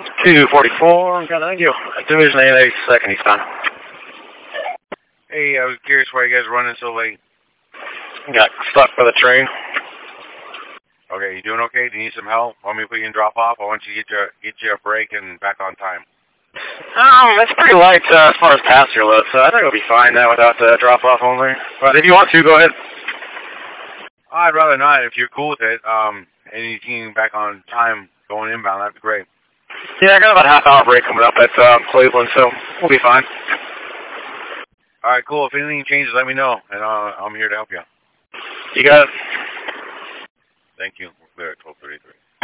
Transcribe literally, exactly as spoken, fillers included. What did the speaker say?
two forty-four, got thank you. Division eight eight, second eastbound. Hey, I was curious why you guys are running so late. Got stuck by the train. Okay, you doing okay? Do you need some help? Want me to put you in drop off? I want you to get you, get you a break and back on time. Um, it's pretty light uh, as far as passenger load, so I think it'll be fine now without the drop off only. But if you want to, go ahead. I'd rather not if you're cool with it. Um, and you can back on time going inbound, that'd be great. Yeah, I got about a half hour break coming up at uh, Cleveland, so we'll be fine. All right, cool. If anything changes, let me know, and uh, I'm here to help you. You got it. Thank you. We're clear at twelve thirty-three.